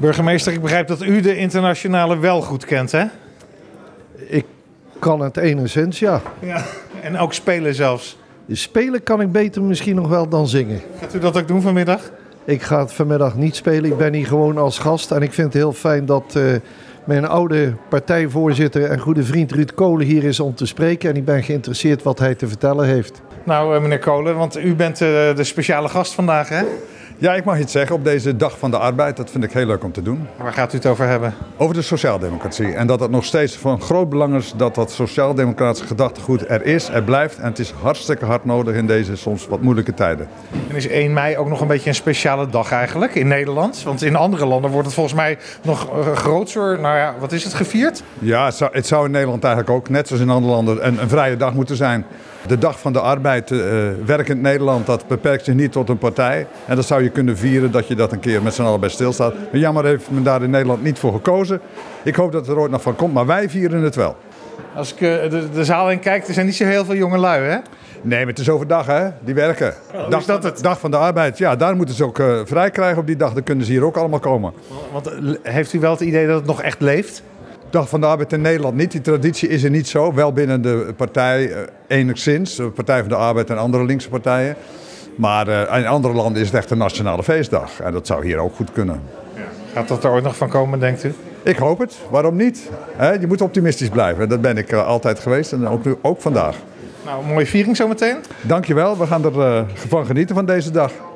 Burgemeester, ik begrijp dat u de internationale wel goed kent, hè? Ik kan het enigszins, ja. Ja. En ook spelen zelfs. Spelen kan ik beter misschien nog wel dan zingen. Gaat u dat ook doen vanmiddag? Ik ga het vanmiddag niet spelen. Ik ben hier gewoon als gast. En ik vind het heel fijn dat mijn oude partijvoorzitter en goede vriend Ruud Kolen hier is om te spreken. En ik ben geïnteresseerd wat hij te vertellen heeft. Nou, meneer Kolen, want u bent de speciale gast vandaag, hè? Ja, ik mag iets zeggen op deze Dag van de Arbeid. Dat vind ik heel leuk om te doen. Waar gaat u het over hebben? Over de sociaaldemocratie. En dat het nog steeds van groot belang is dat dat sociaal-democratische gedachtegoed er is, er blijft. En het is hartstikke hard nodig in deze soms wat moeilijke tijden. En is 1 mei ook nog een beetje een speciale dag eigenlijk in Nederland? Want in andere landen wordt het volgens mij nog groter, nou ja, wat is het, gevierd? Ja, het zou in Nederland eigenlijk ook, net zoals in andere landen, een vrije dag moeten zijn. De Dag van de Arbeid, werkend Nederland, dat beperkt zich niet tot een partij. En dat zou je kunnen vieren dat je dat een keer met z'n allen bij stilstaat. Maar jammer heeft men daar in Nederland niet voor gekozen. Ik hoop dat het er ooit nog van komt, maar wij vieren het wel. Als ik de zaal in kijk, er zijn niet zo heel veel jonge lui, hè? Nee, maar het is overdag, hè? Die werken. Is dat het? Dag van de Arbeid, ja, daar moeten ze ook vrij krijgen op die dag. Dan kunnen ze hier ook allemaal komen. Want heeft u wel het idee dat het nog echt leeft? Dag van de Arbeid in Nederland niet. Die traditie is er niet zo. Wel binnen de partij enigszins. De Partij van de Arbeid en andere linkse partijen. Maar in andere landen is het echt een nationale feestdag. En dat zou hier ook goed kunnen. Ja. Gaat dat er ooit nog van komen, denkt u? Ik hoop het. Waarom niet? Je moet optimistisch blijven. Dat ben ik altijd geweest en ook vandaag. Nou, een mooie viering zometeen. Dankjewel. We gaan er van genieten van deze dag.